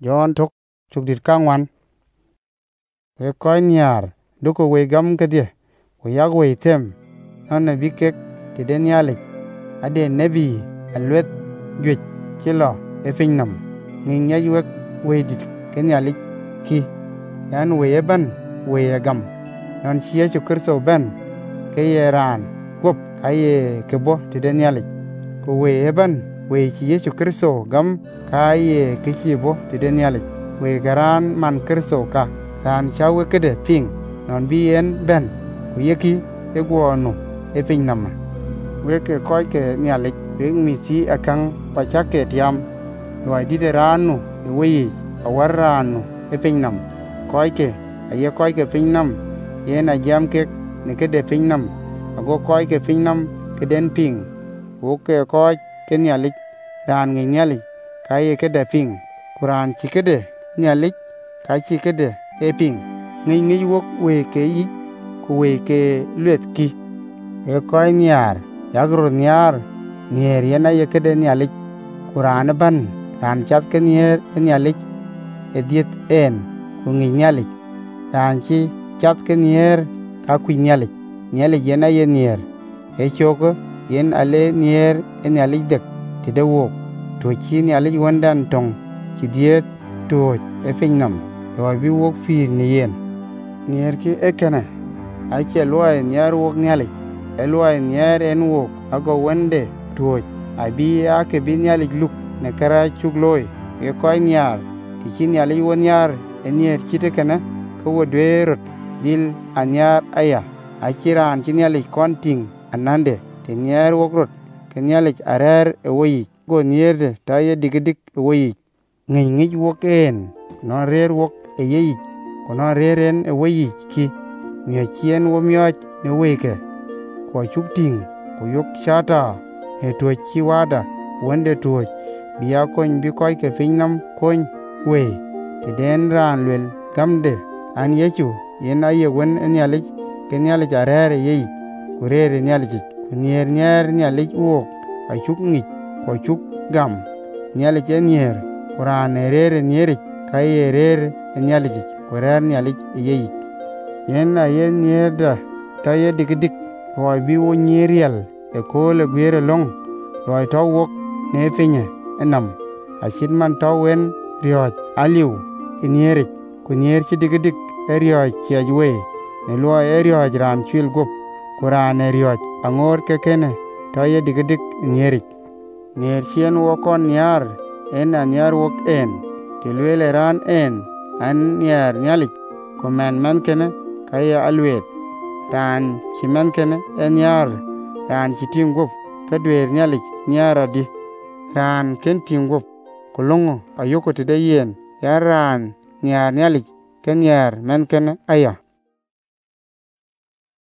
John tok chuk dit kangwan we koy niar duko we gam kadie we yag we tem non bi kek ti den yalik ade nebi alwet gwe chilo e finnam ngin yaj we dit ken yalik ki yan we ban we gam non chiye chukur so ben ke yeran gop kaye kebo ti den yalik ko we ban we chiye chukur so gam kaye ke chibo ti den yalik we garan man kerso ka ran chawe kede ping non bi en ben ku yeki e gwonu e finnam we ke koy ke nyalik we mi si akang pa chake tiam loy di de ranu e we awaranu e finnam koy ke aye koy ke finnam yena jam ke ne ke de finnam ago koy ke finnam ke den ping wo ke koy ke nyalik ran ngi nyalik kaye ke de ping kuran chi ke de nyalik ka chi ke de e ping ngi wok we ke yi ku we ke lwet ki e koy niar yagro niar yena ye ke de nyalik kuran ban ran chat ke nier nyalik e diet en ku ngi nyalik ran chi chat ke nier ka ku nyalik yena ye nier e choko yen ale nier nyalik dek ti de wok to chi nyalik wandan tong ki diet to e finnam to bi wok fi ni yen nier ki ekene ai che loy niar wok nyalik e loy nier en wok ago wende to abi ake bi nyalik luk ne kara chuk loy e koy niar ti chin nyalik won niar e nier chite kana ko wodwerot dil anyar aya achiran chin nyalik konting anande ti nier wok rot ke nyalik arer e woyi go nier de taye digidik e woyi ngi wok en no rer wok e yeyi kono reren e woyi ki mye chien wo myot ne weke ko chukting ko yok chata e to chi wada wonde to biya kon bi koy ke finnam kon we te den ran lel gamde an yechu yen aye won en yalik ken yalik arere yeyi ko rere yalik ko nier yalik wo a chuk ngi ko chuk gam yalik en nier quran rere nieri kay rere en yalik ko rere yalik yeyi yen aye nier da taye digidik roy bi wo nierial e ko le gwere long roy to wok ne finye enam achit man to wen rioj aliu inieri ku nier chi digidik e rioj chejwe ne lo e rioj ran chwil gop kuran e rioj angor ke kene taye digidik nieri nier chien wo kon niar en aniar wok en ti lwele ran en an niar nyalik ko men kene kaya alwet ran chimen kene en yar ran chitingop kadwer nyalik nyara di ran ken tingop kolongo ayoko tide yen yaran nyar nyalik ken yar men kene aya